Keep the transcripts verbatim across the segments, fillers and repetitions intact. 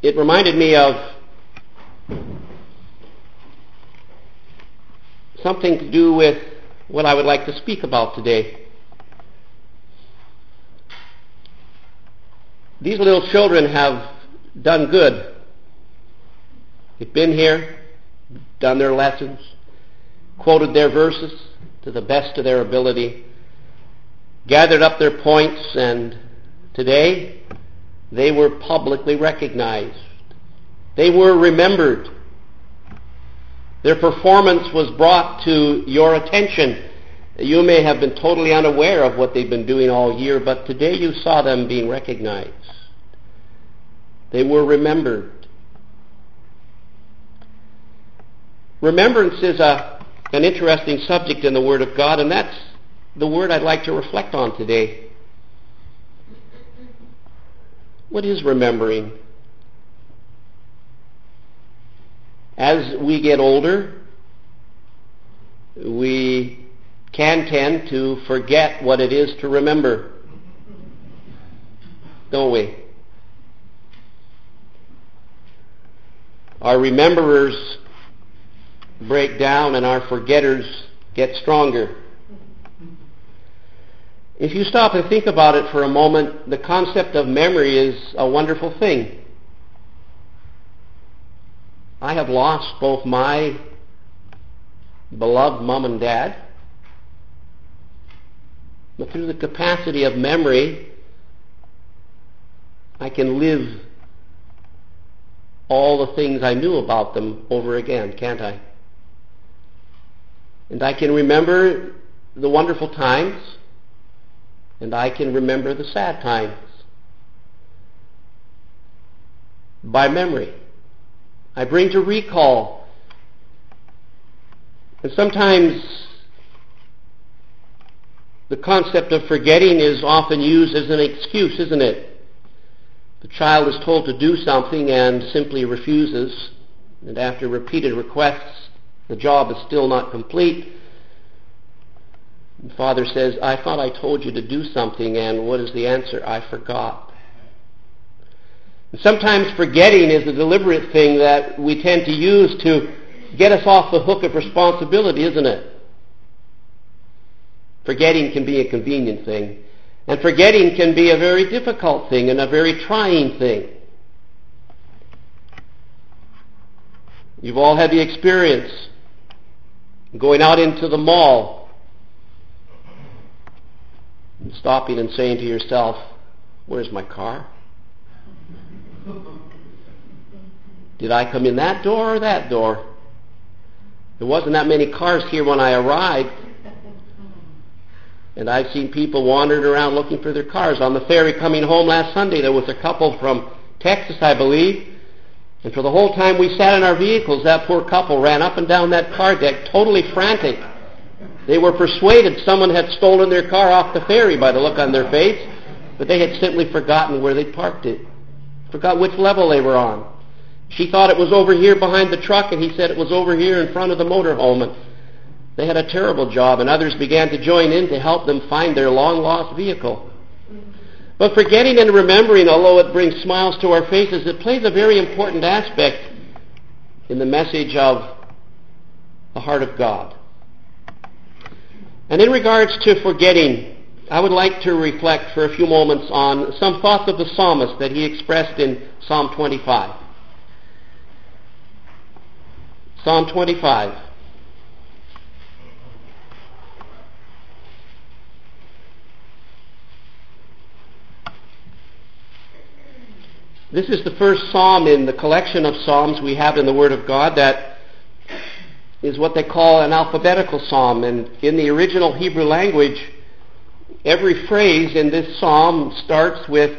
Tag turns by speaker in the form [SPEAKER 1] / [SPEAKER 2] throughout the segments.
[SPEAKER 1] it reminded me of something to do with what I would like to speak about today. These little children have done good. They've been here, done their lessons, quoted their verses to the best of their ability, gathered up their points, and today they were publicly recognized. They were remembered. Their performance was brought to your attention. You may have been totally unaware of what they've been doing all year, but today you saw them being recognized. They were remembered. Remembrance is a, an interesting subject in the Word of God, and that's the word I'd like to reflect on today. What is remembering? As we get older, we can tend to forget what it is to remember, don't we? Our rememberers break down and our forgetters get stronger. If you stop and think about it for a moment, the concept of memory is a wonderful thing. I have lost both my beloved mom and dad, but through the capacity of memory, I can live all the things I knew about them over again, can't I? And I can remember the wonderful times, and I can remember the sad times by memory. I bring to recall. And sometimes the concept of forgetting is often used as an excuse, isn't it? The child is told to do something and simply refuses, and after repeated requests, the job is still not complete. The father says, I thought I told you to do something, and what is the answer? I forgot. And sometimes forgetting is a deliberate thing that we tend to use to get us off the hook of responsibility, isn't it? Forgetting can be a convenient thing. And forgetting can be a very difficult thing and a very trying thing. You've all had the experience going out into the mall and stopping and saying to yourself, where's my car? Did I come in that door or that door? There wasn't that many cars here when I arrived. And I've seen people wandering around looking for their cars. On the ferry coming home last Sunday, there was a couple from Texas, I believe. And for the whole time we sat in our vehicles, that poor couple ran up and down that car deck, totally frantic. They were persuaded someone had stolen their car off the ferry by the look on their face, but they had simply forgotten where they parked it. Forgot which level they were on. She thought it was over here behind the truck, and he said it was over here in front of the motorhome. And they had a terrible job, and others began to join in to help them find their long-lost vehicle. But forgetting and remembering, although it brings smiles to our faces, it plays a very important aspect in the message of the heart of God. And in regards to forgetting, I would like to reflect for a few moments on some thoughts of the psalmist that he expressed in Psalm twenty-five. Psalm twenty-five. This is the first psalm in the collection of psalms we have in the Word of God that is what they call an alphabetical psalm. And in the original Hebrew language, every phrase in this psalm starts with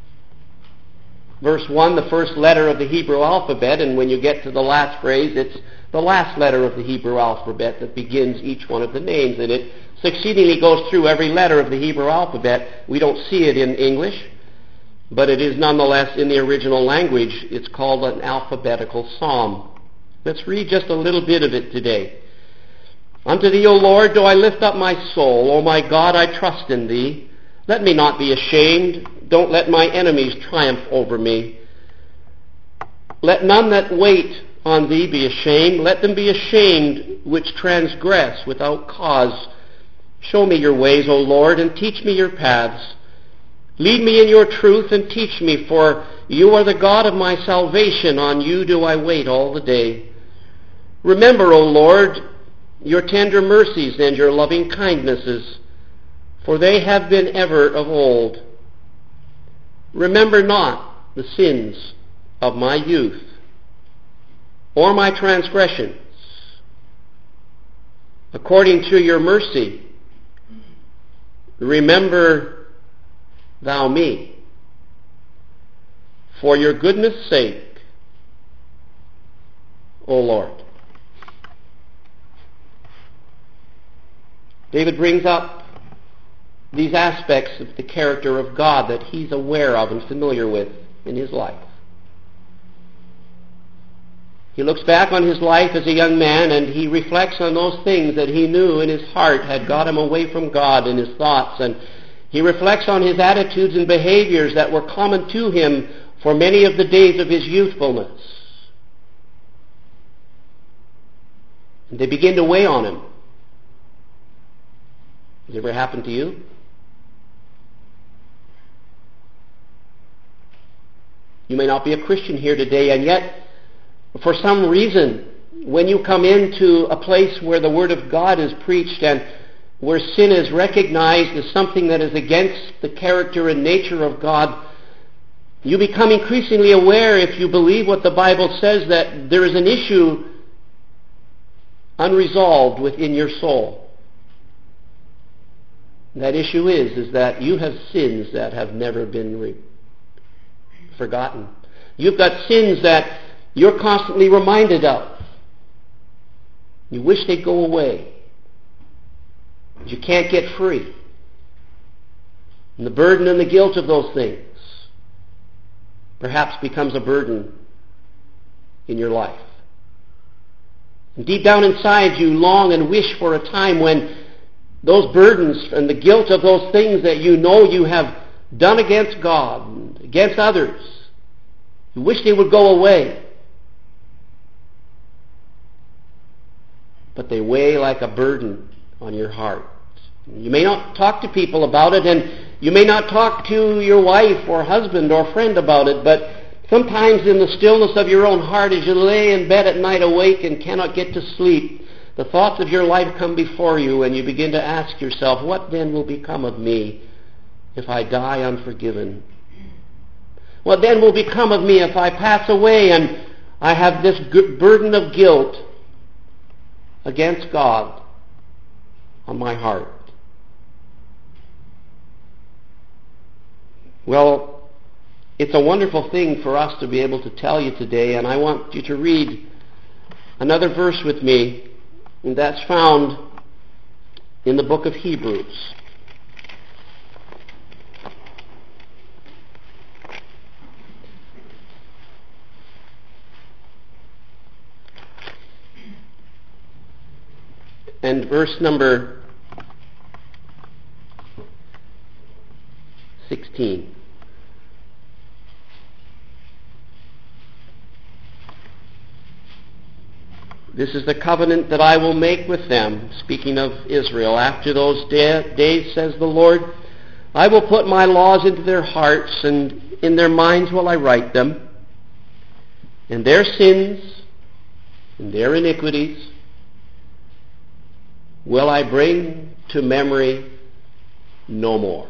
[SPEAKER 1] verse one, the first letter of the Hebrew alphabet, and when you get to the last phrase, it's the last letter of the Hebrew alphabet that begins each one of the names. And it succeedingly goes through every letter of the Hebrew alphabet. We don't see it in English, but it is nonetheless in the original language. It's called an alphabetical psalm. Let's read just a little bit of it today. Unto thee, O Lord, do I lift up my soul. O my God, I trust in thee. Let me not be ashamed. Don't let my enemies triumph over me. Let none that wait on thee be ashamed. Let them be ashamed which transgress without cause. Show me your ways, O Lord, and teach me your paths. Lead me in your truth and teach me, for you are the God of my salvation. On you do I wait all the day. Remember, O Lord, your tender mercies and your loving kindnesses, for they have been ever of old. Remember not the sins of my youth, or my transgressions. According to your mercy, remember thou me. For your goodness' sake, O Lord. David brings up these aspects of the character of God that he's aware of and familiar with in his life. He looks back on his life as a young man and he reflects on those things that he knew in his heart had got him away from God in his thoughts, and he reflects on his attitudes and behaviors that were common to him for many of the days of his youthfulness. And they begin to weigh on him. Has it ever happened to you? You may not be a Christian here today, and yet, for some reason, when you come into a place where the Word of God is preached and where sin is recognized as something that is against the character and nature of God, you become increasingly aware, if you believe what the Bible says, that there is an issue unresolved within your soul. That issue is, is that you have sins that have never been re- forgotten. You've got sins that you're constantly reminded of. You wish they'd go away. But you can't get free. And the burden and the guilt of those things perhaps becomes a burden in your life. And deep down inside you long and wish for a time when those burdens and the guilt of those things that you know you have done against God and against others, you wish they would go away. But they weigh like a burden on your heart. You may not talk to people about it, and you may not talk to your wife or husband or friend about it, but sometimes in the stillness of your own heart, as you lay in bed at night awake and cannot get to sleep, the thoughts of your life come before you, and you begin to ask yourself, what then will become of me if I die unforgiven? What then will become of me if I pass away and I have this burden of guilt against God on my heart? Well, it's a wonderful thing for us to be able to tell you today, and I want you to read another verse with me, and that's found in the book of Hebrews. And verse number sixteen. This is the covenant that I will make with them, speaking of Israel. After those day, days, says the Lord, I will put my laws into their hearts, and in their minds will I write them. And their sins and their iniquities will I bring to memory no more.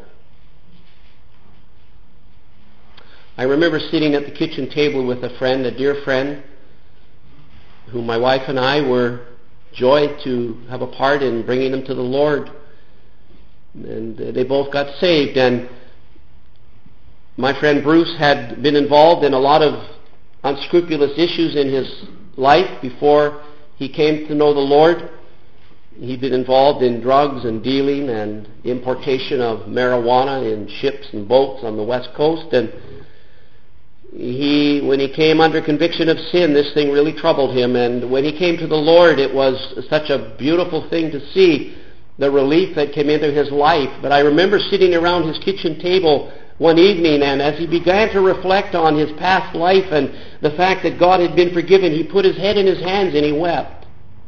[SPEAKER 1] I remember sitting at the kitchen table with a friend, a dear friend, whom my wife and I were joyed to have a part in bringing them to the Lord. And they both got saved. And my friend Bruce had been involved in a lot of unscrupulous issues in his life before he came to know the Lord. He'd been involved in drugs and dealing and importation of marijuana in ships and boats on the West Coast. And he, when he came under conviction of sin, this thing really troubled him. And when he came to the Lord, it was such a beautiful thing to see the relief that came into his life. But I remember sitting around his kitchen table one evening, and as he began to reflect on his past life and the fact that God had been forgiven, he put his head in his hands and he wept.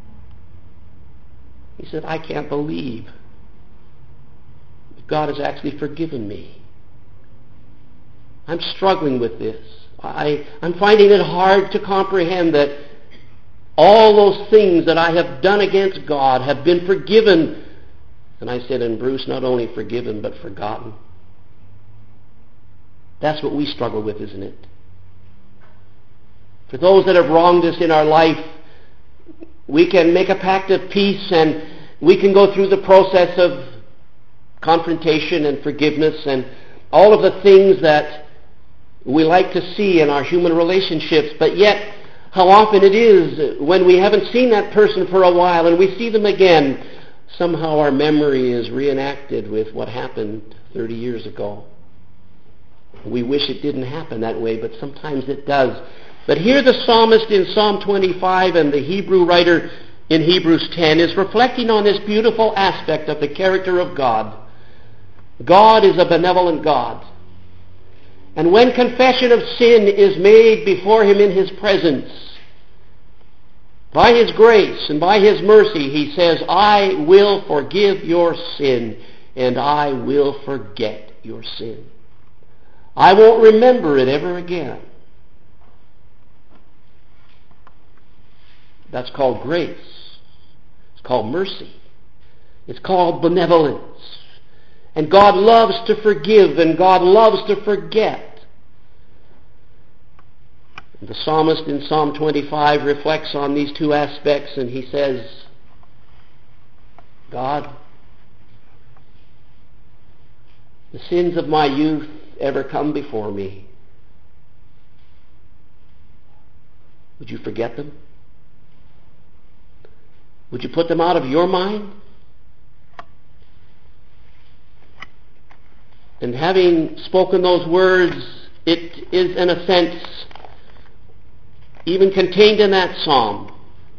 [SPEAKER 1] He said, I can't believe that God has actually forgiven me. I'm struggling with this. I, I'm finding it hard to comprehend that all those things that I have done against God have been forgiven. And I said, and Bruce, not only forgiven, but forgotten. That's what we struggle with, isn't it? For those that have wronged us in our life, we can make a pact of peace and we can go through the process of confrontation and forgiveness and all of the things that we like to see in our human relationships. But yet, how often it is when we haven't seen that person for a while and we see them again, somehow our memory is reenacted with what happened thirty years ago. We wish it didn't happen that way, but sometimes it does. But here the psalmist in Psalm twenty-five and the Hebrew writer in Hebrews ten is reflecting on this beautiful aspect of the character of God. God is a benevolent God. And when confession of sin is made before him in his presence, by his grace and by his mercy, he says, I will forgive your sin and I will forget your sin. I won't remember it ever again. That's called grace. It's called mercy. It's called benevolence. And God loves to forgive and God loves to forget. And the psalmist in Psalm twenty-five reflects on these two aspects and he says, God, the sins of my youth ever come before me. Would you forget them? Would you put them out of your mind? And having spoken those words, it is in a sense even contained in that psalm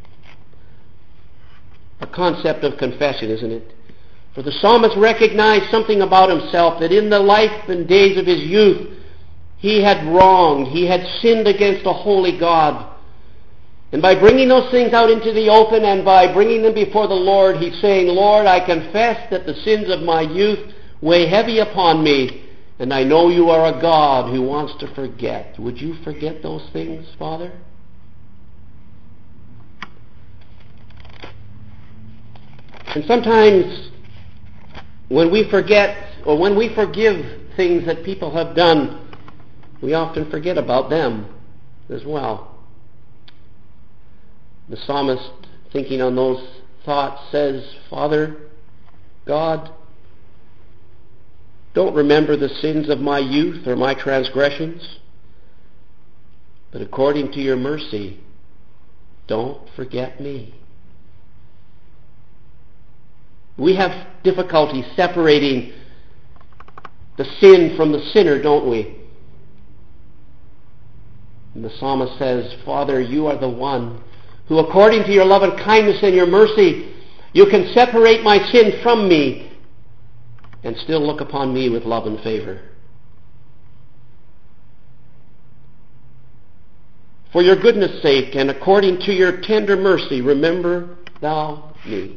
[SPEAKER 1] a concept of confession, isn't it? For the psalmist recognized something about himself, that in the life and days of his youth, he had wronged, he had sinned against a holy God. And by bringing those things out into the open and by bringing them before the Lord, he's saying, Lord, I confess that the sins of my youth weigh heavy upon me, and I know you are a God who wants to forget. Would you forget those things, Father? And sometimes when we forget or when we forgive things that people have done, we often forget about them as well. The psalmist, thinking on those thoughts, says, Father, God, don't remember the sins of my youth or my transgressions, but according to your mercy, don't forget me. We have difficulty separating the sin from the sinner, don't we? And the psalmist says, Father, you are the one who, according to your love and kindness and your mercy, you can separate my sin from me and still look upon me with love and favor. For your goodness' sake and according to your tender mercy, remember thou me.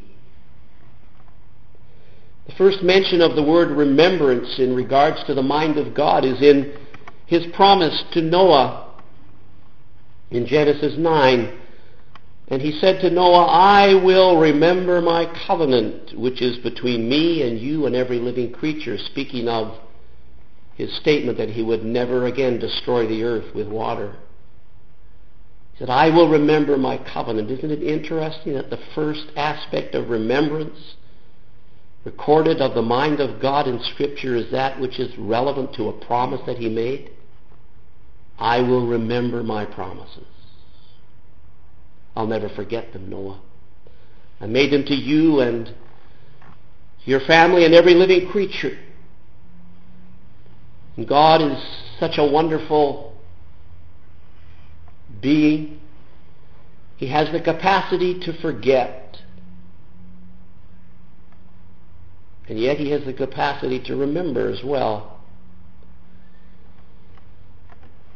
[SPEAKER 1] The first mention of the word remembrance in regards to the mind of God is in his promise to Noah in Genesis nine. And he said to Noah, I will remember my covenant, which is between me and you and every living creature, speaking of his statement that he would never again destroy the earth with water. He said, I will remember my covenant. Isn't it interesting that the first aspect of remembrance recorded of the mind of God in Scripture is that which is relevant to a promise that he made? I will remember my promises. I'll never forget them, Noah. I made them to you and your family and every living creature. And God is such a wonderful being. He has the capacity to forget. And yet he has the capacity to remember as well.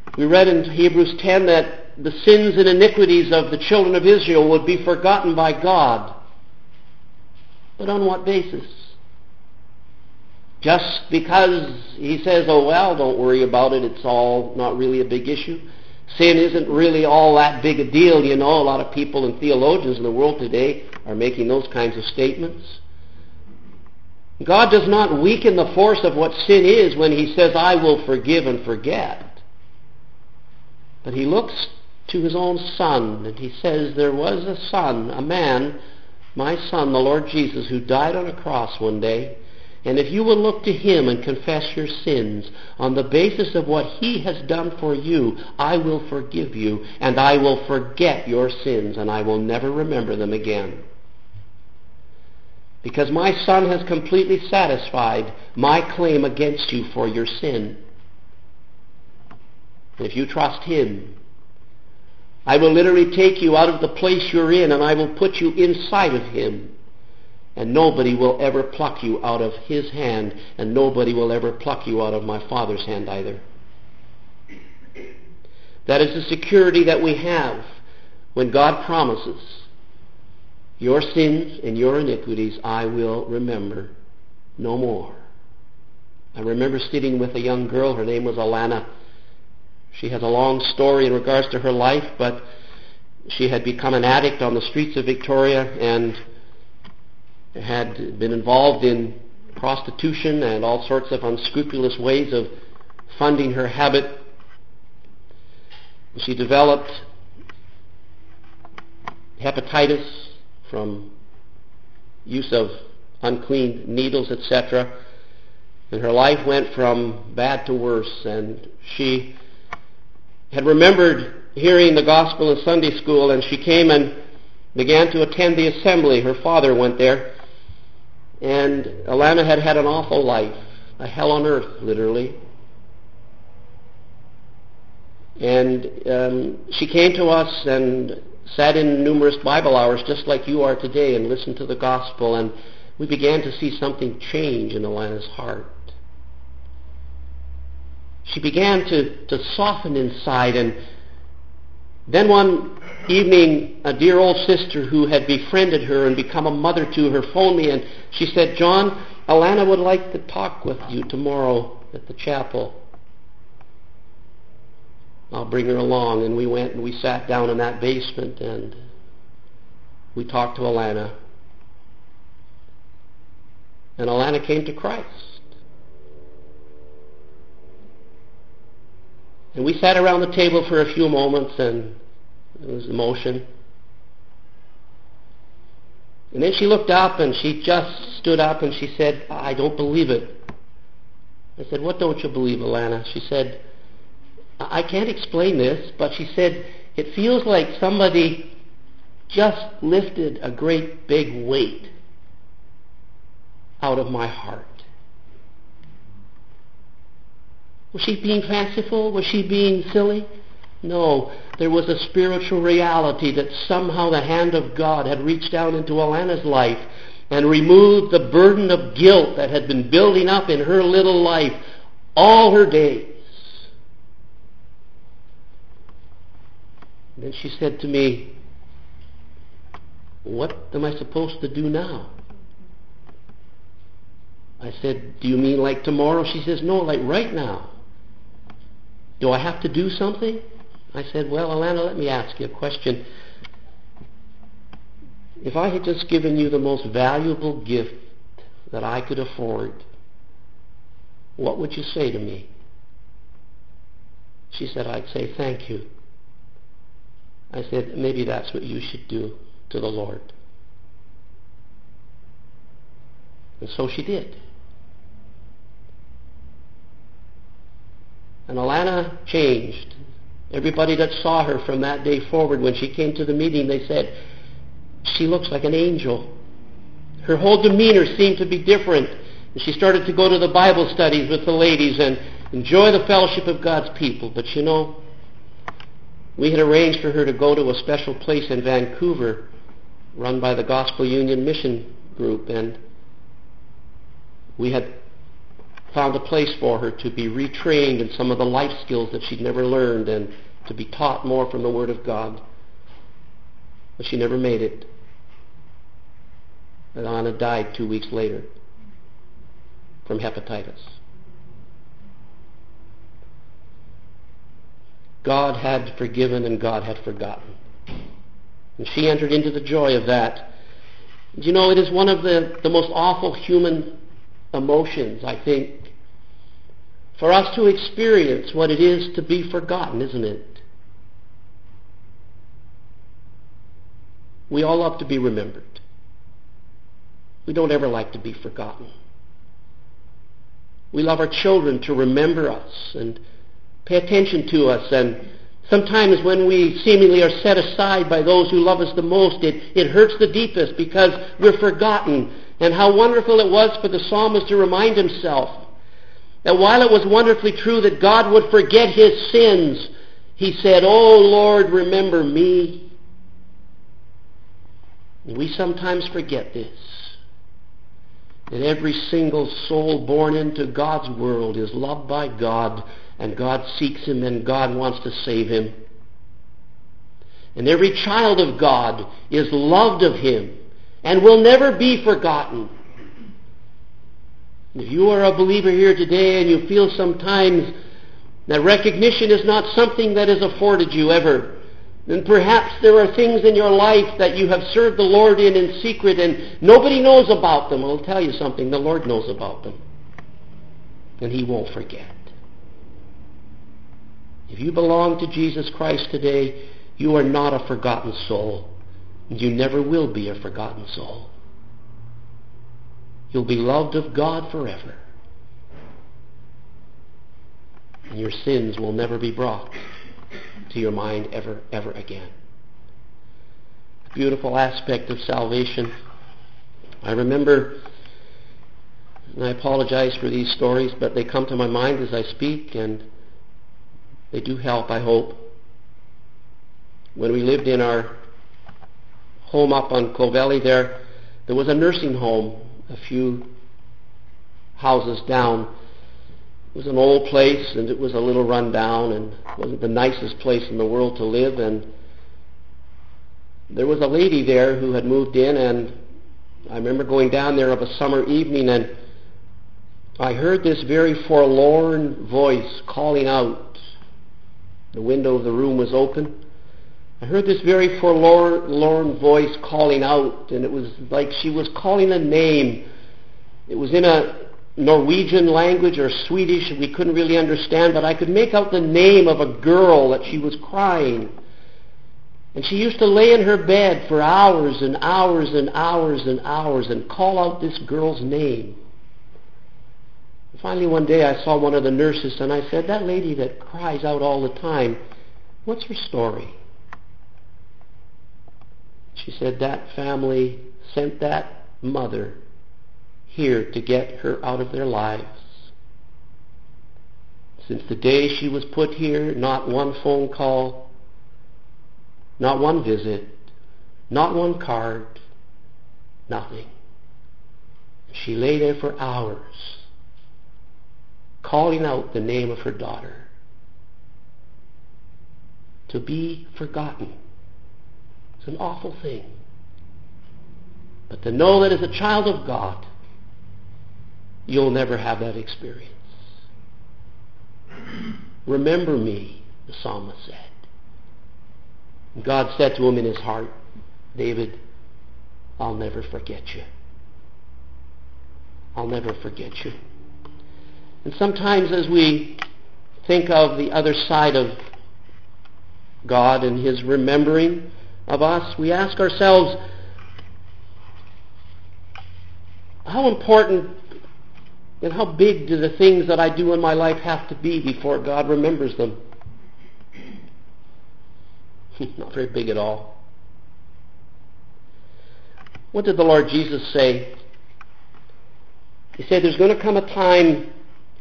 [SPEAKER 1] We read in Hebrews ten that the sins and iniquities of the children of Israel would be forgotten by God. But on what basis? Just because he says, oh well, don't worry about it, it's all not really a big issue. Sin isn't really all that big a deal, you know. A lot of people and theologians in the world today are making those kinds of statements. God does not weaken the force of what sin is when he says, I will forgive and forget. But he looks to his own Son, and he says, there was a son, a man, my Son, the Lord Jesus, who died on a cross one day. And if you will look to him and confess your sins on the basis of what he has done for you, I will forgive you, and I will forget your sins, and I will never remember them again. Because my Son has completely satisfied my claim against you for your sin. And if you trust him, I will literally take you out of the place you're in, and I will put you inside of him. And nobody will ever pluck you out of his hand, and nobody will ever pluck you out of my Father's hand either. That is the security that we have when God promises, your sins and your iniquities I will remember no more. I remember sitting with a young girl, her name was Alana. She has a long story in regards to her life, but she had become an addict on the streets of Victoria and had been involved in prostitution and all sorts of unscrupulous ways of funding her habit. She developed hepatitis from use of unclean needles, et cetera. And her life went from bad to worse. And she had remembered hearing the gospel in Sunday school, and she came and began to attend the assembly. Her father went there. And Alana had had an awful life, a hell on earth, literally. And um, she came to us and sat in numerous Bible hours, just like you are today, and listened to the gospel. And we began to see something change in Alana's heart. She began to, to soften inside. And then one evening, a dear old sister who had befriended her and become a mother to her phoned me, and she said, John, Alana would like to talk with you tomorrow at the chapel. I'll bring her along. And we went and we sat down in that basement and we talked to Alana. And Alana came to Christ. And we sat around the table for a few moments, and it was emotion. And then she looked up, and she just stood up, and she said, I don't believe it. I said, what don't you believe, Alana? She said, I can't explain this, but she said, it feels like somebody just lifted a great big weight out of my heart. Was she being fanciful? Was she being silly? No, there was a spiritual reality that somehow the hand of God had reached down into Alana's life and removed the burden of guilt that had been building up in her little life all her days. And then she said to me, what am I supposed to do now? I said, do you mean like tomorrow? She says, no, like right now. Do I have to do something? I said, well, Alana, let me ask you a question. If I had just given you the most valuable gift that I could afford, what would you say to me? She said, I'd say thank you. I said, maybe that's what you should do to the Lord. And so she did. And Alana changed. Everybody that saw her from that day forward, when she came to the meeting, they said, she looks like an angel. Her whole demeanor seemed to be different. And she started to go to the Bible studies with the ladies and enjoy the fellowship of God's people. But you know, we had arranged for her to go to a special place in Vancouver run by the Gospel Union Mission Group, and we had found a place for her to be retrained in some of the life skills that she'd never learned and to be taught more from the Word of God. But she never made it. And Anna died two weeks later from hepatitis. God had forgiven and God had forgotten. And she entered into the joy of that. You know, it is one of the, the most awful human emotions, I think, for us to experience what it is to be forgotten, isn't it? We all love to be remembered. We don't ever like to be forgotten. We love our children to remember us and pay attention to us, and sometimes when we seemingly are set aside by those who love us the most, it, it hurts the deepest because we're forgotten. And how wonderful it was for the psalmist to remind himself that while it was wonderfully true that God would forget his sins, he said, "Oh Lord, remember me." And we sometimes forget this, that every single soul born into God's world is loved by God, and God seeks him, and God wants to save him. And every child of God is loved of him and will never be forgotten. If you are a believer here today and you feel sometimes that recognition is not something that is afforded you ever, then perhaps there are things in your life that you have served the Lord in in secret and nobody knows about them. I'll tell you something, the Lord knows about them. And he won't forget. If you belong to Jesus Christ today, you are not a forgotten soul. And you never will be a forgotten soul. You'll be loved of God forever. And your sins will never be brought to your mind ever, ever again. A beautiful aspect of salvation. I remember, and I apologize for these stories, but they come to my mind as I speak, and they do help, I hope. When we lived in our home up on Clovelly there, there was a nursing home a few houses down. It was an old place, and it was a little run down, and it wasn't the nicest place in the world to live. And there was a lady there who had moved in, and I remember going down there of a summer evening, and I heard this very forlorn voice calling out. The window of the room was open. I heard this very forlorn voice calling out, and it was like she was calling a name. It was in a Norwegian language or Swedish, we couldn't really understand, but I could make out the name of a girl that she was crying. And she used to lay in her bed for hours and hours and hours and hours and call out this girl's name. And finally one day I saw one of the nurses and I said, "That lady that cries out all the time, what's her story?" She said, "That family sent that mother here to get her out of their lives. Since the day she was put here, not one phone call, not one visit, not one card, nothing. She lay there for hours, calling out the name of her daughter. To be forgotten. It's an awful thing. But to know that as a child of God, you'll never have that experience. Remember me, the psalmist said. And God said to him in his heart, "David, I'll never forget you. I'll never forget you." And sometimes as we think of the other side of God and his remembering of us, we ask ourselves, how important and how big do the things that I do in my life have to be before God remembers them? Not very big at all. What did the Lord Jesus say? He said there's going to come a time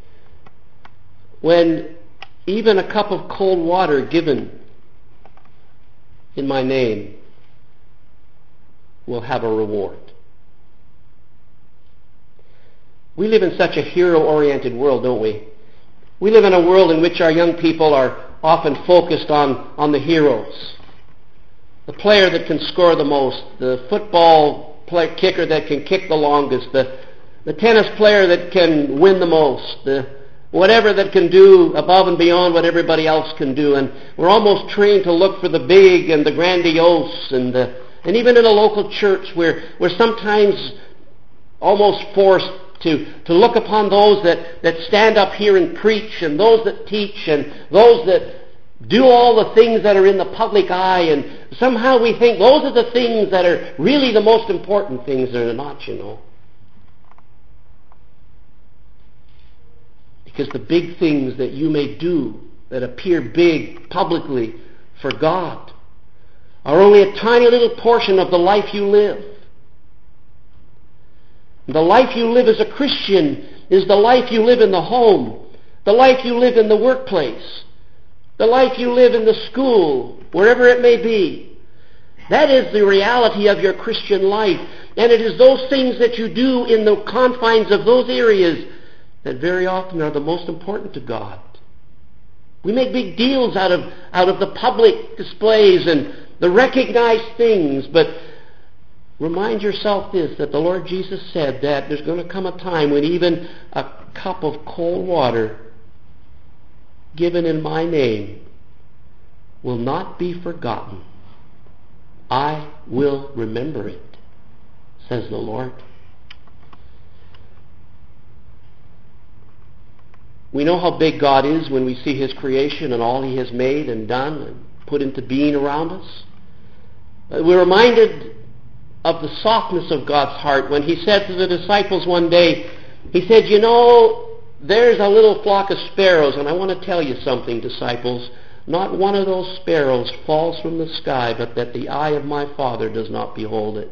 [SPEAKER 1] when even a cup of cold water given in my name will have a reward. We live in such a hero-oriented world, don't we? We live in a world in which our young people are often focused on, on the heroes. The player that can score the most, the football play, kicker that can kick the longest, the, the tennis player that can win the most, the whatever that can do above and beyond what everybody else can do. And we're almost trained to look for the big and the grandiose. And, the, and even in a local church, we're, we're sometimes almost forced to, to look upon those that, that stand up here and preach, and those that teach, and those that do all the things that are in the public eye, and somehow we think those are the things that are really the most important things. They're not, you know. Because the big things that you may do that appear big publicly for God are only a tiny little portion of the life you live. The life you live as a Christian is the life you live in the home, the life you live in the workplace, the life you live in the school, wherever it may be. That is the reality of your Christian life. And it is those things that you do in the confines of those areas that very often are the most important to God. We make big deals out of, out of the public displays and the recognized things, but remind yourself this, that the Lord Jesus said that there's going to come a time when even a cup of cold water given in my name will not be forgotten. I will remember it, says the Lord. We know how big God is when we see His creation and all He has made and done and put into being around us. We're reminded of the softness of God's heart when He said to the disciples one day, He said, you know, there's a little flock of sparrows, and I want to tell you something, disciples. Not one of those sparrows falls from the sky, but that the eye of my Father does not behold it.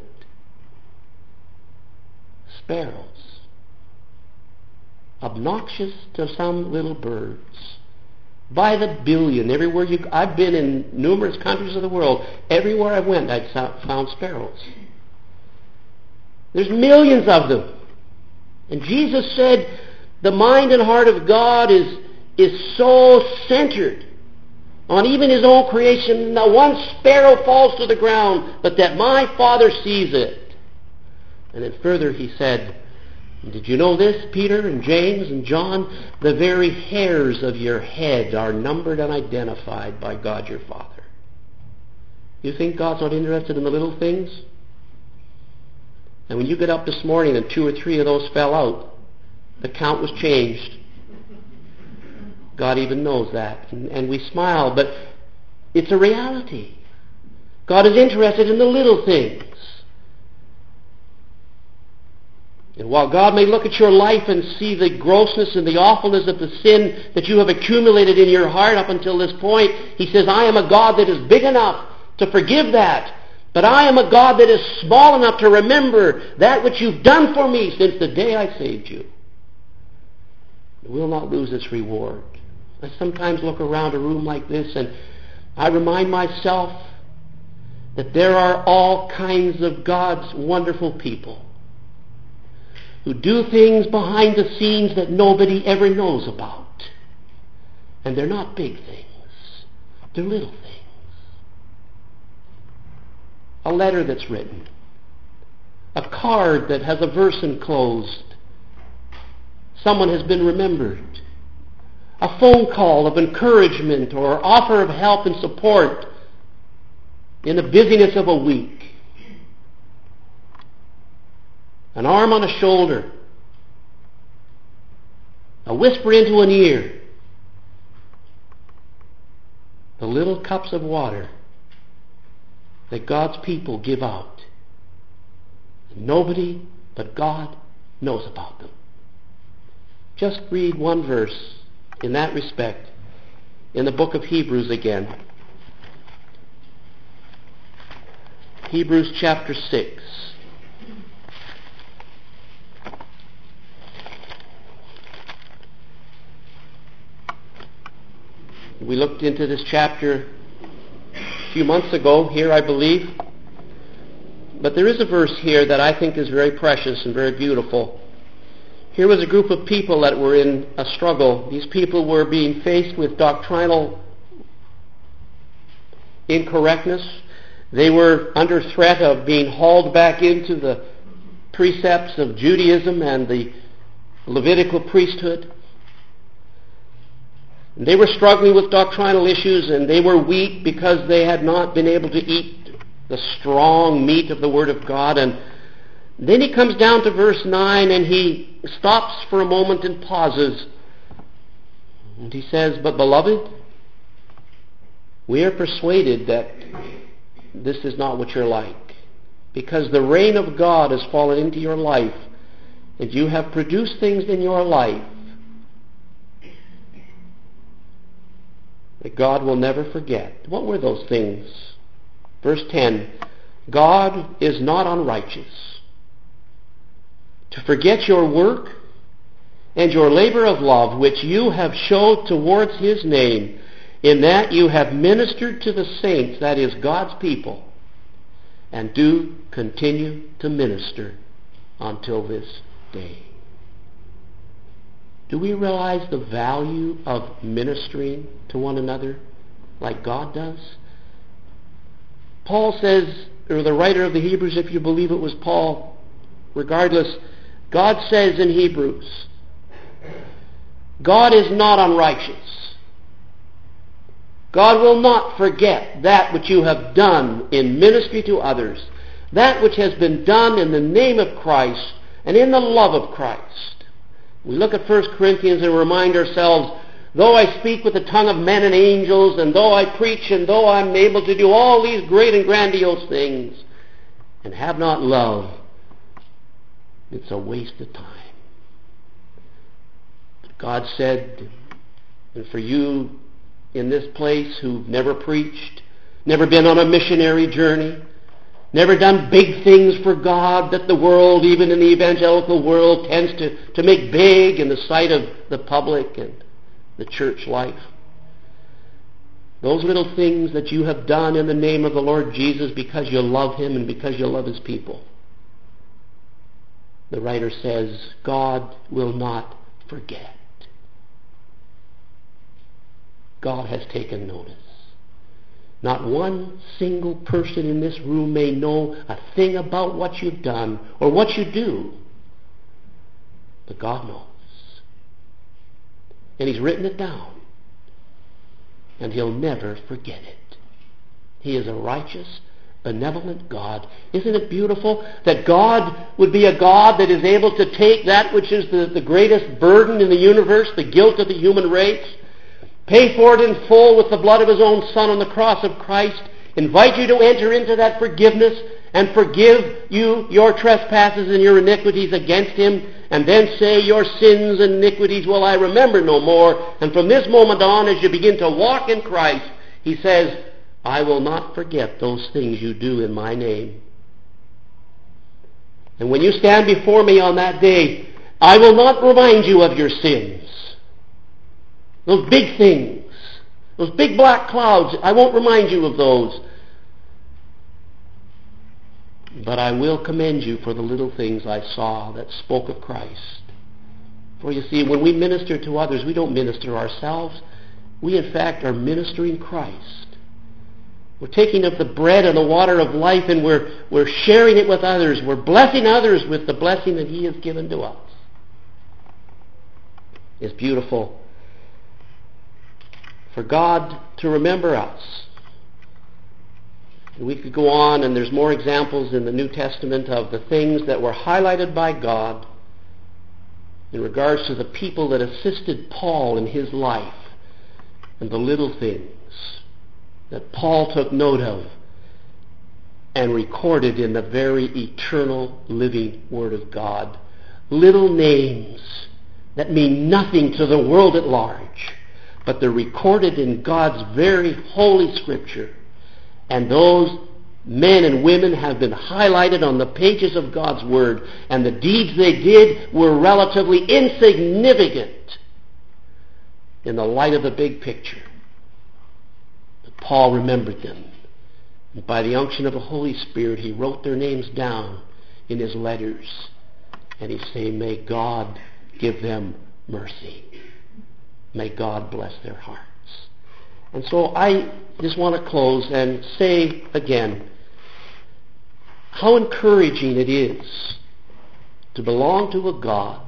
[SPEAKER 1] Sparrows. Obnoxious to some little birds. By the billion, everywhere you... I've been in numerous countries of the world. Everywhere I went, I found sparrows. There's millions of them. And Jesus said, the mind and heart of God is, is so centered on even His own creation. Not one sparrow falls to the ground, but that my Father sees it. And then further He said, did you know this, Peter and James and John? The very hairs of your head are numbered and identified by God your Father. You think God's not interested in the little things? And when you get up this morning and two or three of those fell out, the count was changed. God even knows that. And, and we smile, but it's a reality. God is interested in the little things. And while God may look at your life and see the grossness and the awfulness of the sin that you have accumulated in your heart up until this point, He says, I am a God that is big enough to forgive that. But I am a God that is small enough to remember that which you've done for me since the day I saved you. It will not lose its reward. I sometimes look around a room like this and I remind myself that there are all kinds of God's wonderful people who do things behind the scenes that nobody ever knows about. And they're not big things. They're little things. A letter that's written. A card that has a verse enclosed. Someone has been remembered. A phone call of encouragement or offer of help and support in the busyness of a week. An arm on a shoulder. A whisper into an ear. The little cups of water that God's people give out. Nobody but God knows about them. Just read one verse in that respect in the book of Hebrews again. Hebrews chapter six. We looked into this chapter a few months ago here, I believe. But there is a verse here that I think is very precious and very beautiful. Here was a group of people that were in a struggle. These people were being faced with doctrinal incorrectness. They were under threat of being hauled back into the precepts of Judaism and the Levitical priesthood. They were struggling with doctrinal issues, and they were weak because they had not been able to eat the strong meat of the Word of God. And then he comes down to verse nine, and he stops for a moment and pauses. And he says, "But beloved, we are persuaded that this is not what you're like, because the reign of God has fallen into your life, and you have produced things in your life that God will never forget." What were those things? Verse ten, "God is not unrighteous to forget your work and your labor of love, which you have showed towards his name, in that you have ministered to the saints," that is, God's people, "and do continue to minister until this day." Do we realize the value of ministering to one another like God does? Paul says, or the writer of the Hebrews, if you believe it was Paul, regardless, God says in Hebrews, God is not unrighteous. God will not forget that which you have done in ministry to others, that which has been done in the name of Christ and in the love of Christ. We look at First Corinthians and remind ourselves, though I speak with the tongue of men and angels, and though I preach, and though I'm able to do all these great and grandiose things, and have not love, it's a waste of time. But God said, and for you in this place who've never preached, never been on a missionary journey, never done big things for God that the world, even in the evangelical world, tends to, to make big in the sight of the public and the church life. Those little things that you have done in the name of the Lord Jesus because you love him and because you love his people, the writer says, God will not forget. God has taken notice. Not one single person in this room may know a thing about what you've done or what you do. But God knows. And he's written it down. And he'll never forget it. He is a righteous, benevolent God. Isn't it beautiful that God would be a God that is able to take that which is the, the greatest burden in the universe, the guilt of the human race, pay for it in full with the blood of his own Son on the cross of Christ, invite you to enter into that forgiveness and forgive you your trespasses and your iniquities against him, and then say, your sins and iniquities will I remember no more. And from this moment on, as you begin to walk in Christ, he says, I will not forget those things you do in my name. And when you stand before me on that day, I will not remind you of your sins. Those big things, those big black clouds, I won't remind you of those. But I will commend you for the little things I saw that spoke of Christ. For you see, when we minister to others, we don't minister ourselves. We, in fact, are ministering Christ. We're taking up the bread and the water of life, and we're, we're sharing it with others. We're blessing others with the blessing that he has given to us. It's beautiful for God to remember us. We could go on, and there's more examples in the New Testament of the things that were highlighted by God in regards to the people that assisted Paul in his life, and the little things that Paul took note of and recorded in the very eternal living Word of God. Little names that mean nothing to the world at large, but they're recorded in God's very holy Scripture. And those men and women have been highlighted on the pages of God's Word, and the deeds they did were relatively insignificant in the light of the big picture. But Paul remembered them. And by the unction of the Holy Spirit, he wrote their names down in his letters. And he's saying, may God give them mercy. May God bless their hearts. And so I just want to close and say again how encouraging it is to belong to a God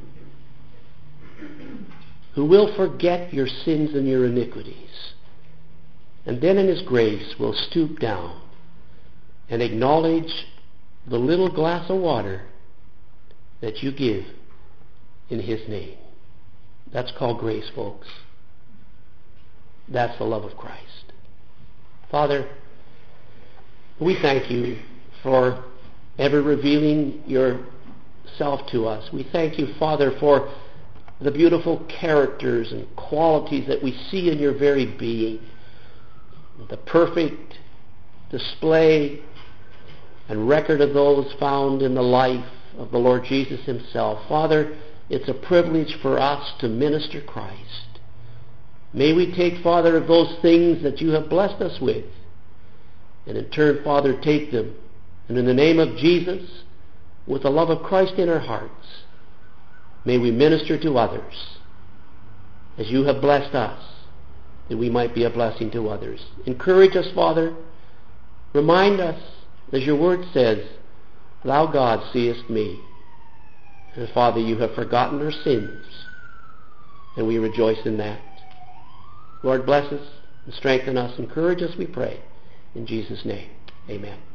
[SPEAKER 1] who will forget your sins and your iniquities, and then in his grace will stoop down and acknowledge the little glass of water that you give in his name. That's called grace, folks. That's the love of Christ. Father, we thank you for ever revealing yourself to us. We thank you, Father, for the beautiful characters and qualities that we see in your very being. The perfect display and record of those found in the life of the Lord Jesus himself. Father, it's a privilege for us to minister Christ. May we take, Father, of those things that you have blessed us with, and in turn, Father, take them, and in the name of Jesus, with the love of Christ in our hearts, may we minister to others as you have blessed us, that we might be a blessing to others. Encourage us, Father. Remind us, as your word says, thou, God, seest me. And Father, you have forgotten our sins, and we rejoice in that. Lord, bless us and strengthen us. Encourage us, we pray. In Jesus' name, amen.